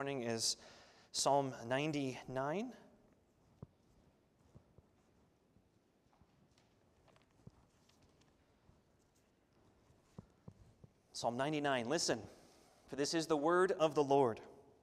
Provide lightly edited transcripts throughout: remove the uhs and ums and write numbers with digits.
Morning is Psalm 99. Psalm 99, listen, for this is the word of the Lord.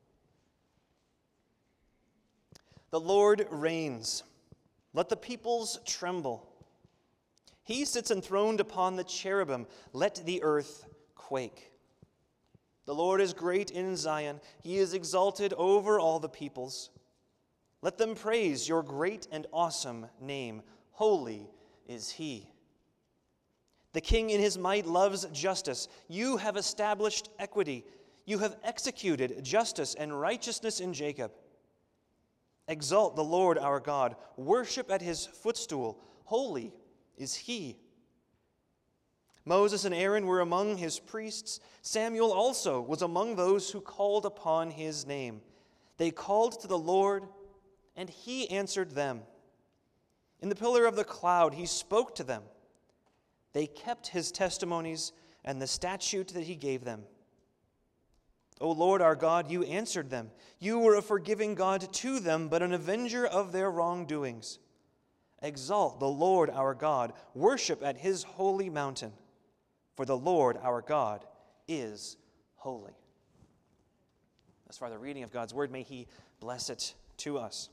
The Lord reigns. Let the peoples tremble. He sits enthroned upon the cherubim. Let the earth quake. The Lord is great in Zion. He is exalted over all the peoples. Let them praise your great and awesome name. Holy is he. The king in his might loves justice. You have established equity. You have executed justice and righteousness in Jacob. Exalt the Lord our God. Worship at his footstool. Holy is he. Moses and Aaron were among his priests. Samuel also was among those who called upon his name. They called to the Lord, and he answered them. In the pillar of the cloud he spoke to them. They kept his testimonies and the statute that he gave them. O Lord our God, you answered them. You were a forgiving God to them, but an avenger of their wrongdoings. Exalt the Lord our God. Worship at his holy mountain. For the Lord our God is holy. As far as the reading of God's word, may he bless it to us.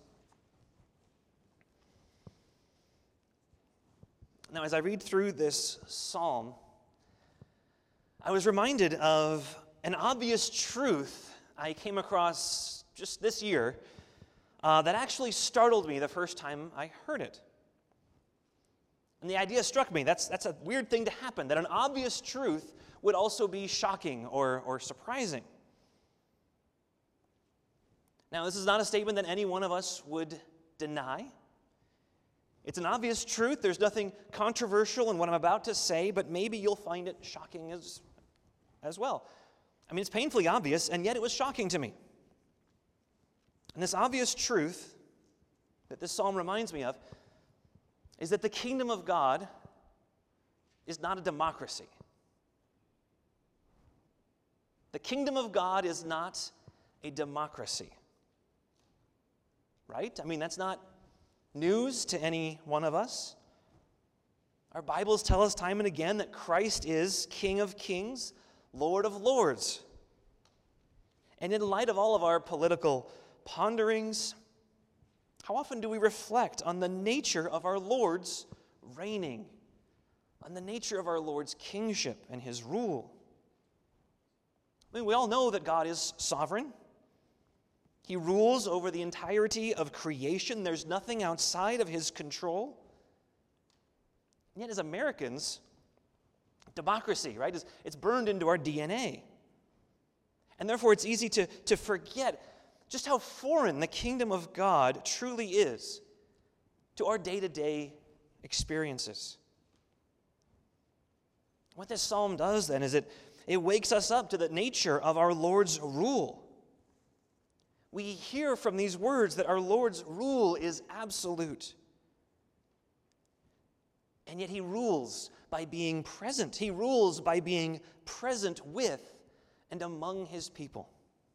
Now, as I read through this psalm, I was reminded of an obvious truth I came across just this year that actually startled me the first time I heard it. And the idea struck me, that's a weird thing to happen, that an obvious truth would also be shocking or surprising. Now, this is not a statement that any one of us would deny. It's an obvious truth. There's nothing controversial in what I'm about to say, but maybe you'll find it shocking as well. I mean, it's painfully obvious, and yet it was shocking to me. And this obvious truth that this psalm reminds me of is that the kingdom of God is not a democracy. The kingdom of God is not a democracy. Right? I mean, that's not news to any one of us. Our Bibles tell us time and again that Christ is King of kings, Lord of lords. And in light of all of our political ponderings, how often do we reflect on the nature of our Lord's reigning, on the nature of our Lord's kingship and his rule? I mean, we all know that God is sovereign. He rules over the entirety of creation. There's nothing outside of his control. And yet, as Americans, democracy, right, it's burned into our DNA. And therefore, it's easy to forget just how foreign the kingdom of God truly is to our day-to-day experiences. What this psalm does then is it wakes us up to the nature of our Lord's rule. We hear from these words that our Lord's rule is absolute. And yet he rules by being present. He rules by being present with and among his people.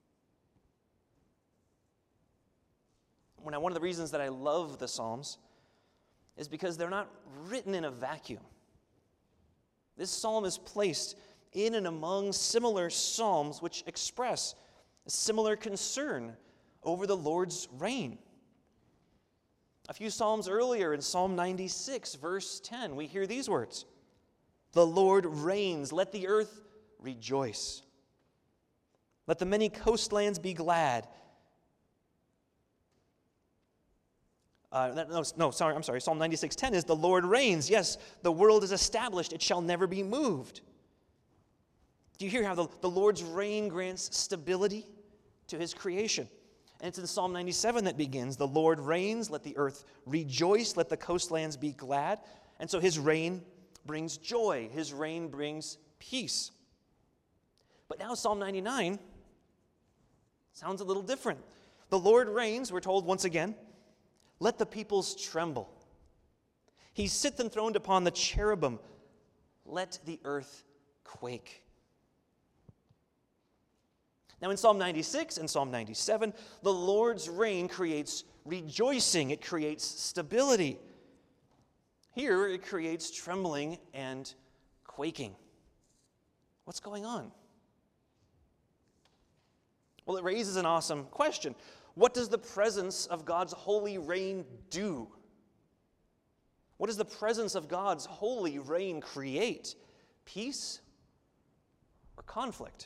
One of the reasons that I love the Psalms is because they're not written in a vacuum. This psalm is placed in and among similar psalms which express a similar concern over the Lord's reign. A few psalms earlier, in Psalm 96, verse 10, we hear these words: "The Lord reigns, let the earth rejoice. Let the many coastlands be glad." Psalm 96:10 is, "The Lord reigns. Yes, the world is established. It shall never be moved." Do you hear how the Lord's reign grants stability to his creation? And it's in Psalm 97 that begins, "The Lord reigns. Let the earth rejoice. Let the coastlands be glad." And so his reign brings joy. His reign brings peace. But now Psalm 99 sounds a little different. The Lord reigns, we're told once again. Let the peoples tremble. He sitteth enthroned upon the cherubim. Let the earth quake. Now in Psalm 96 and Psalm 97, the Lord's reign creates rejoicing. It creates stability. Here it creates trembling and quaking. What's going on? Well, it raises an awesome question. What does the presence of God's holy reign do? What does the presence of God's holy reign create? Peace or conflict?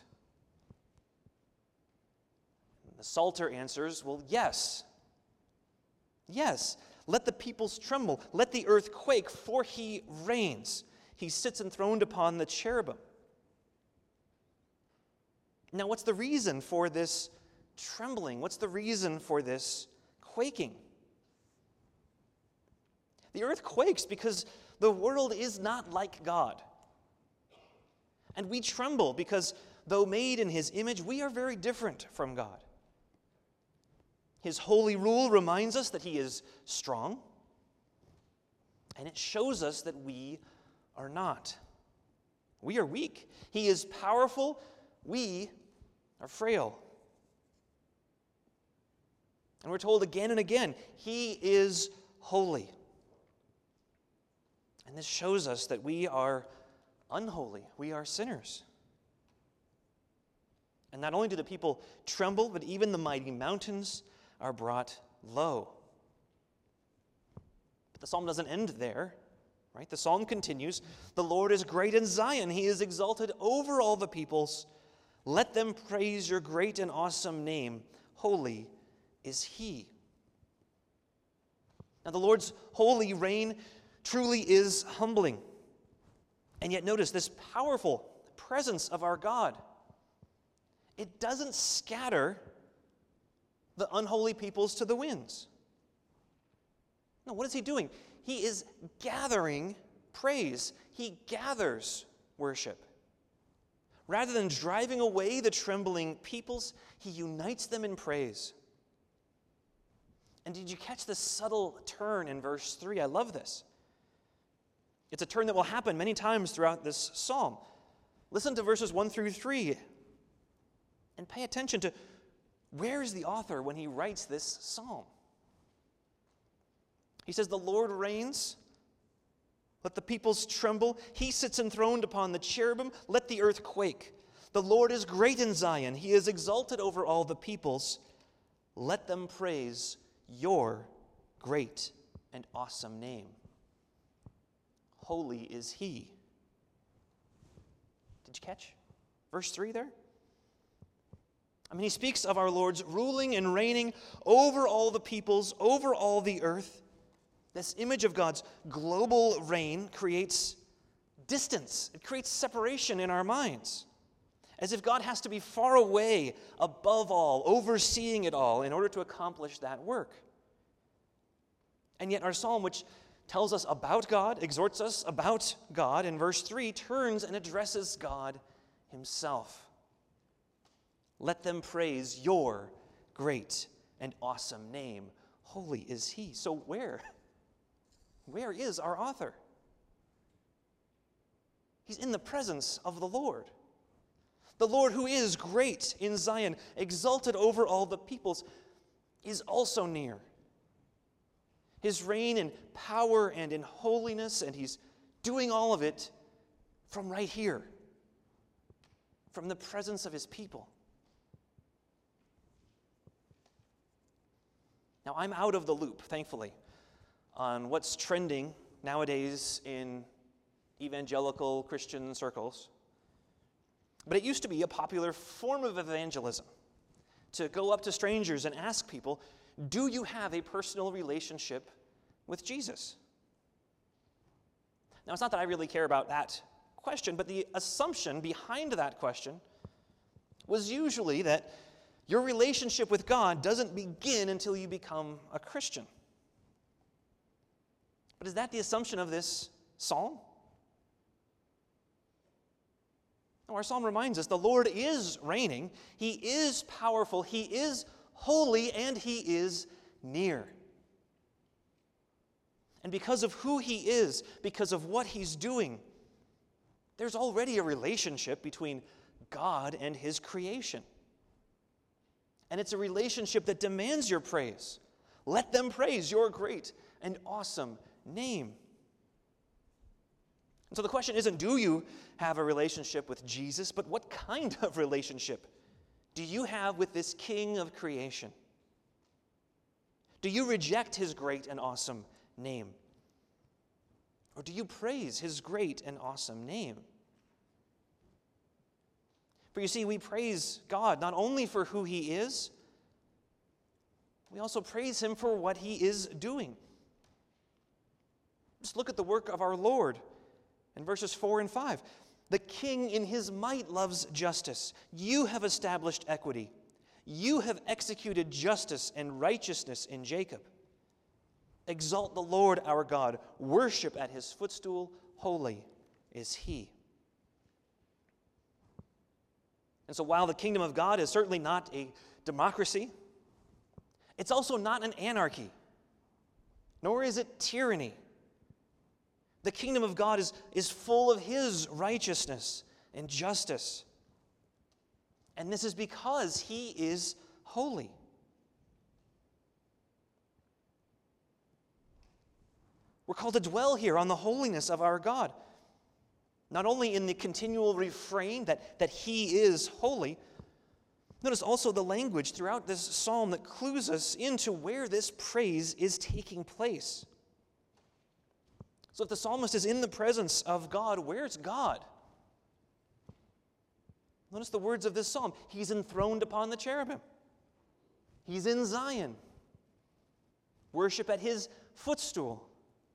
And the Psalter answers, well, yes. Yes. Let the peoples tremble. Let the earth quake, for he reigns. He sits enthroned upon the cherubim. Now, what's the reason for this trembling? What's the reason for this quaking? The earth quakes because the world is not like God. And we tremble because, though made in his image, we are very different from God. His holy rule reminds us that he is strong, and it shows us that we are not. We are weak. He is powerful. We are frail. And we're told again and again, he is holy. And this shows us that we are unholy. We are sinners. And not only do the people tremble, but even the mighty mountains are brought low. But the psalm doesn't end there, right? The psalm continues, the Lord is great in Zion. He is exalted over all the peoples. Let them praise your great and awesome name. Holy is he. Now the Lord's holy reign truly is humbling. And yet notice this powerful presence of our God. It doesn't scatter the unholy peoples to the winds. No, what is he doing? He is gathering praise. He gathers worship. Rather than driving away the trembling peoples, he unites them in praise. And did you catch this subtle turn in verse 3? I love this. It's a turn that will happen many times throughout this psalm. Listen to verses 1 through 3 and pay attention to where is the author when he writes this psalm. He says, the Lord reigns. Let the peoples tremble. He sits enthroned upon the cherubim. Let the earth quake. The Lord is great in Zion. He is exalted over all the peoples. Let them praise your great and awesome name. Holy is he. Did you catch verse 3 there? I mean, he speaks of our Lord's ruling and reigning over all the peoples, over all the earth. This image of God's global reign creates distance. It creates separation in our minds, as if God has to be far away, above all, overseeing it all in order to accomplish that work. And yet our psalm, which tells us about God, exhorts us about God, in verse 3, turns and addresses God himself. Let them praise your great and awesome name. Holy is he. So where is our author? He's in the presence of the Lord. The Lord who is great in Zion, exalted over all the peoples, is also near. His reign in power and in holiness, and he's doing all of it from right here, from the presence of his people. Now, I'm out of the loop, thankfully, on what's trending nowadays in evangelical Christian circles. But it used to be a popular form of evangelism to go up to strangers and ask people, do you have a personal relationship with Jesus? Now, it's not that I really care about that question, but the assumption behind that question was usually that your relationship with God doesn't begin until you become a Christian. But is that the assumption of this psalm? No, our psalm reminds us the Lord is reigning, he is powerful, he is holy, and he is near. And because of who he is, because of what he's doing, there's already a relationship between God and his creation. And it's a relationship that demands your praise. Let them praise your great and awesome name. And so the question isn't, do you have a relationship with Jesus, but what kind of relationship do you have with this King of creation? Do you reject his great and awesome name? Or do you praise his great and awesome name? For you see, we praise God not only for who he is, we also praise him for what he is doing. Just look at the work of our Lord in verses 4 and 5. The king in his might loves justice. You have established equity. You have executed justice and righteousness in Jacob. Exalt the Lord our God. Worship at his footstool. Holy is he. And so while the kingdom of God is certainly not a democracy, it's also not an anarchy, nor is it tyranny. The kingdom of God is full of his righteousness and justice. And this is because he is holy. We're called to dwell here on the holiness of our God. Not only in the continual refrain that he is holy, notice also the language throughout this psalm that clues us into where this praise is taking place. So if the psalmist is in the presence of God, where's God? Notice the words of this psalm. He's enthroned upon the cherubim. He's in Zion. Worship at his footstool.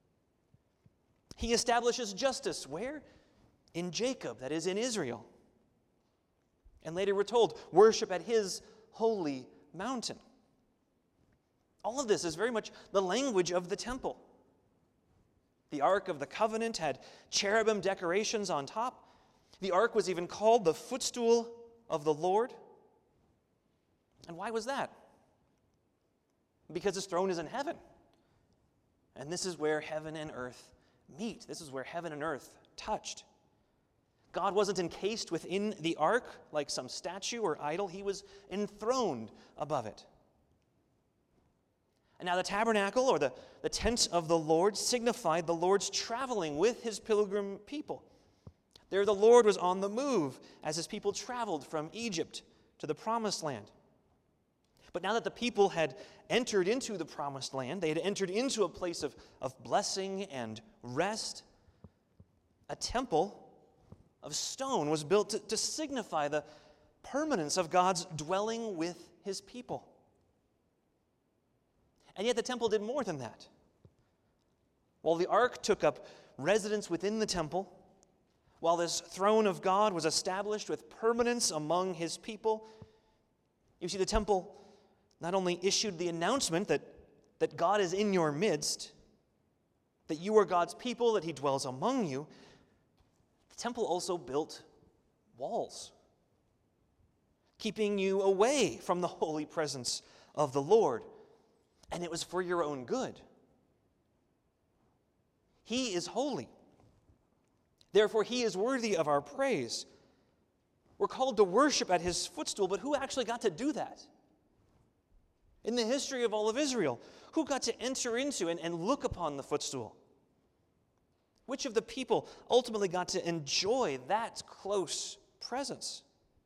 He establishes justice. Where? In Jacob, that is in Israel. And later we're told, worship at his holy mountain. All of this is very much the language of the temple. The Ark of the Covenant had cherubim decorations on top. The Ark was even called the footstool of the Lord. And why was that? Because his throne is in heaven. And this is where heaven and earth meet. This is where heaven and earth touched. God wasn't encased within the ark like some statue or idol. He was enthroned above it. And now the tabernacle, or the tent of the Lord, signified the Lord's traveling with his pilgrim people. There the Lord was on the move as his people traveled from Egypt to the promised land. But now that the people had entered into the promised land, they had entered into a place of blessing and rest, a temple of stone was built to signify the permanence of God's dwelling with his people. And yet the temple did more than that. While the ark took up residence within the temple, while this throne of God was established with permanence among his people, you see, the temple not only issued the announcement that God is in your midst, that you are God's people, that he dwells among you, the temple also built walls, keeping you away from the holy presence of the Lord. And it was for your own good. He is holy. Therefore, he is worthy of our praise. We're called to worship at his footstool, but who actually got to do that? In the history of all of Israel, who got to enter into and look upon the footstool? Which of the people ultimately got to enjoy that close presence?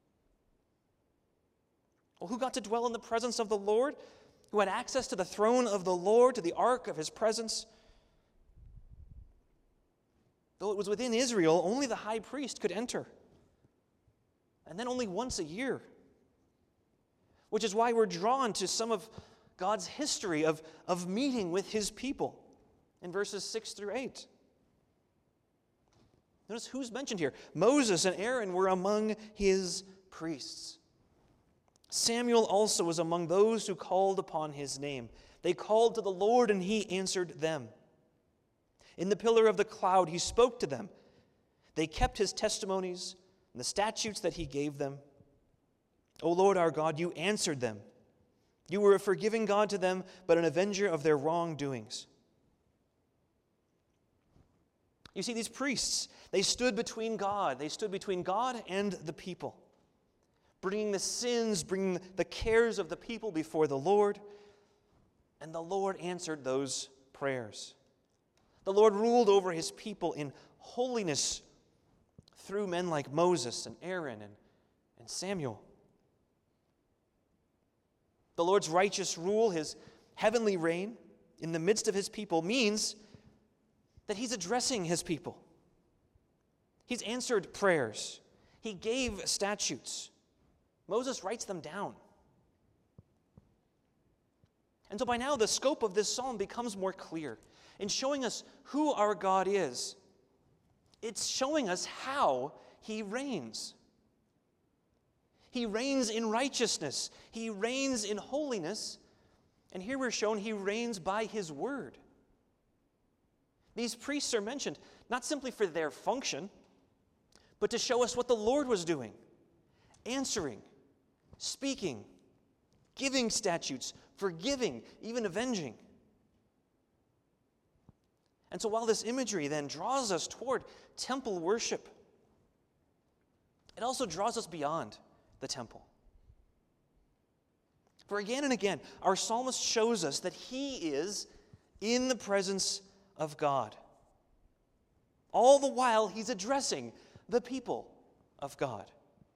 Well, who got to dwell in the presence of the Lord? Who had access to the throne of the Lord, to the ark of his presence? Though it was within Israel, only the high priest could enter. And then only once a year. Which is why we're drawn to some of God's history of meeting with his people in verses 6 through 8. Notice who's mentioned here. Moses and Aaron were among his priests. Samuel also was among those who called upon his name. They called to the Lord, and he answered them. In the pillar of the cloud he spoke to them. They kept his testimonies and the statutes that he gave them. O Lord our God, you answered them. You were a forgiving God to them, but an avenger of their wrongdoings. You see, these priests, they stood between God. They stood between God and the people, bringing the sins, bringing the cares of the people before the Lord. And the Lord answered those prayers. The Lord ruled over his people in holiness through men like Moses and Aaron and Samuel. The Lord's righteous rule, his heavenly reign in the midst of his people, means that he's addressing his people. He's answered prayers. He gave statutes. Moses writes them down. And so by now, the scope of this psalm becomes more clear in showing us who our God is. It's showing us how he reigns. He reigns in righteousness. He reigns in holiness. And here we're shown he reigns by his word. These priests are mentioned not simply for their function, but to show us what the Lord was doing, answering, speaking, giving statutes, forgiving, even avenging. And so while this imagery then draws us toward temple worship, it also draws us beyond the temple. For again and again, our psalmist shows us that he is in the presence of God. All the while, he's addressing the people of God.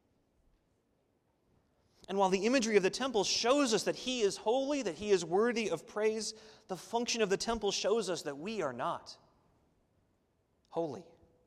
And while the imagery of the temple shows us that he is holy, that he is worthy of praise, the function of the temple shows us that we are not holy.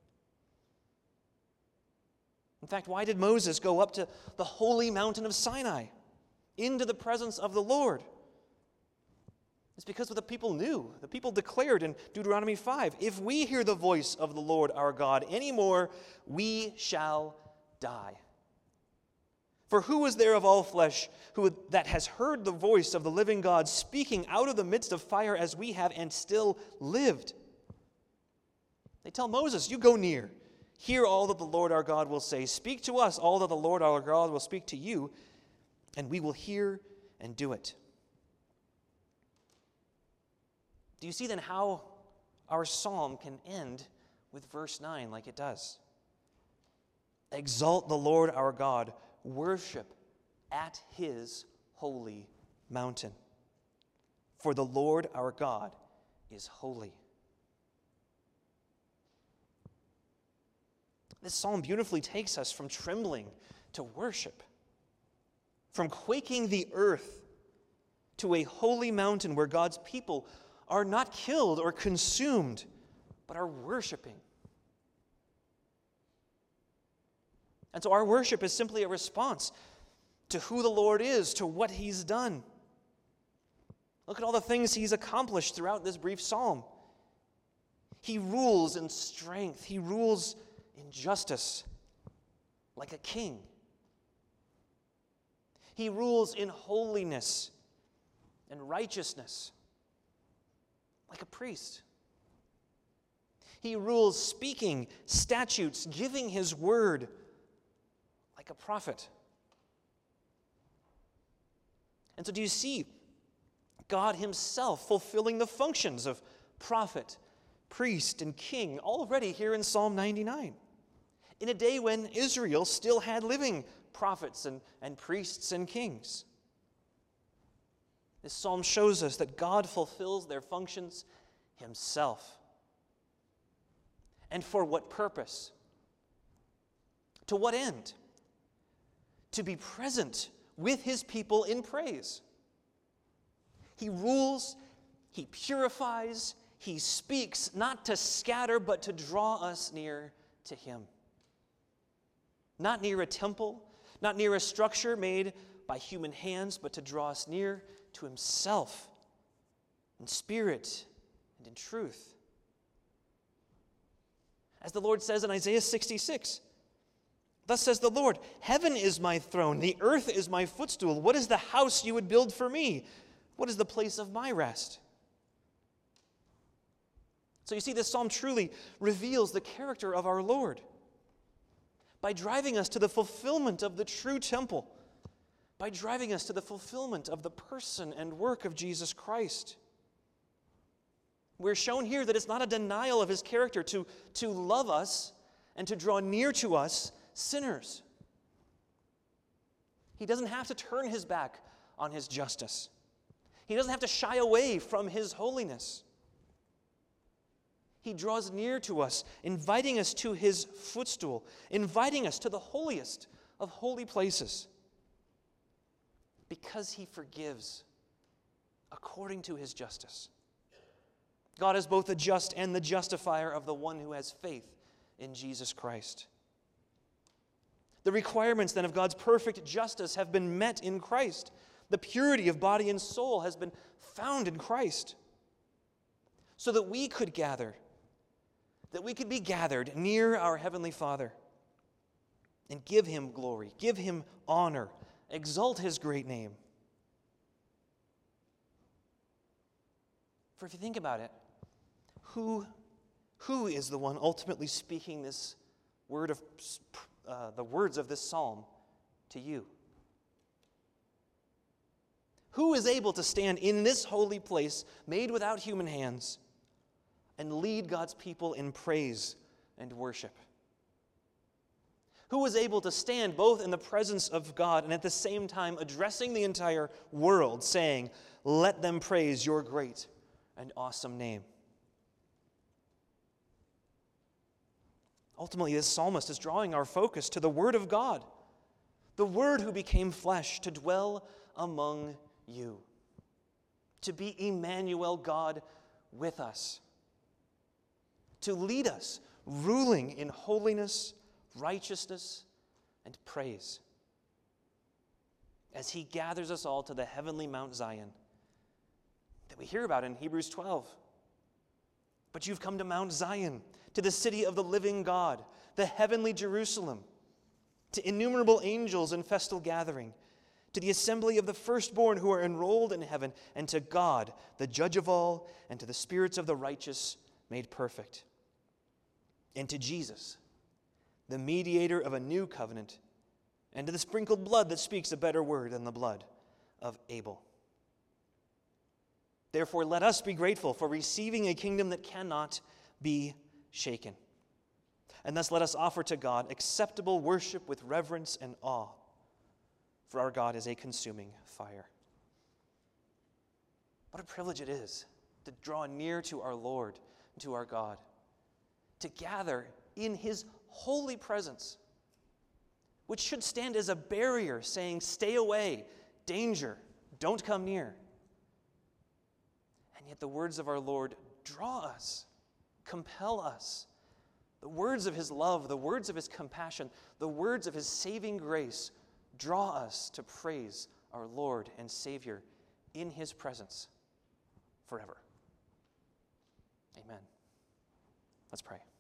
In fact, why did Moses go up to the holy mountain of Sinai, into the presence of the Lord? It's because what the people knew. The people declared in Deuteronomy 5, if we hear the voice of the Lord our God anymore, we shall die. For who is there of all flesh that has heard the voice of the living God speaking out of the midst of fire as we have and still lived? They tell Moses, you go near. Hear all that the Lord our God will say. Speak to us all that the Lord our God will speak to you, and we will hear and do it. Do you see then how our psalm can end with verse 9 like it does? Exalt the Lord our God, worship at his holy mountain. For the Lord our God is holy. This psalm beautifully takes us from trembling to worship, from quaking the earth to a holy mountain where God's people are not killed or consumed, but are worshiping. And so our worship is simply a response to who the Lord is, to what he's done. Look at all the things he's accomplished throughout this brief psalm. He rules in strength. He rules in justice like a king. He rules in holiness and righteousness like a priest. He rules speaking statutes, giving his word like a prophet. And so do you see God himself fulfilling the functions of prophet, priest, and king already here in Psalm 99? In a day when Israel still had living prophets and priests and kings. This psalm shows us that God fulfills their functions himself. And for what purpose? To what end? To be present with his people in praise. He rules, he purifies, he speaks, not to scatter, but to draw us near to him. Not near a temple, not near a structure made by human hands, but to draw us near to himself in spirit and in truth. As the Lord says in Isaiah 66, thus says the Lord, heaven is my throne, the earth is my footstool. What is the house you would build for me? What is the place of my rest? So you see, this psalm truly reveals the character of our Lord by driving us to the fulfillment of the true temple, by driving us to the fulfillment of the person and work of Jesus Christ. We're shown here that it's not a denial of his character to love us and to draw near to us sinners. He doesn't have to turn his back on his justice. He doesn't have to shy away from his holiness. He draws near to us, inviting us to his footstool, inviting us to the holiest of holy places, because he forgives according to his justice. God is both the just and the justifier of the one who has faith in Jesus Christ. The requirements then of God's perfect justice have been met in Christ. The purity of body and soul has been found in Christ, so that we could be gathered near our Heavenly Father and give him glory, give him honor, exalt his great name. For if you think about it, who is the one ultimately speaking this word of the words of this psalm to you? Who is able to stand in this holy place made without human hands and lead God's people in praise and worship? Who is able to stand both in the presence of God and at the same time addressing the entire world, saying, "Let them praise your great and awesome name"? Ultimately, this psalmist is drawing our focus to the Word of God, the Word who became flesh to dwell among you, to be Emmanuel, God with us, to lead us, ruling in holiness, righteousness, and praise, as he gathers us all to the heavenly Mount Zion that we hear about in Hebrews 12. But you've come to Mount Zion, to the city of the living God, the heavenly Jerusalem, to innumerable angels in festal gathering, to the assembly of the firstborn who are enrolled in heaven, and to God, the judge of all, and to the spirits of the righteous made perfect, and to Jesus, the mediator of a new covenant, and to the sprinkled blood that speaks a better word than the blood of Abel. Therefore, let us be grateful for receiving a kingdom that cannot be shaken. And thus let us offer to God acceptable worship with reverence and awe, for our God is a consuming fire. What a privilege it is to draw near to our Lord and to our God, to gather in his holy presence, which should stand as a barrier saying, "Stay away, danger, don't come near." And yet the words of our Lord draw us, compel us. The words of his love, the words of his compassion, the words of his saving grace draw us to praise our Lord and Savior in his presence forever. Amen. Let's pray.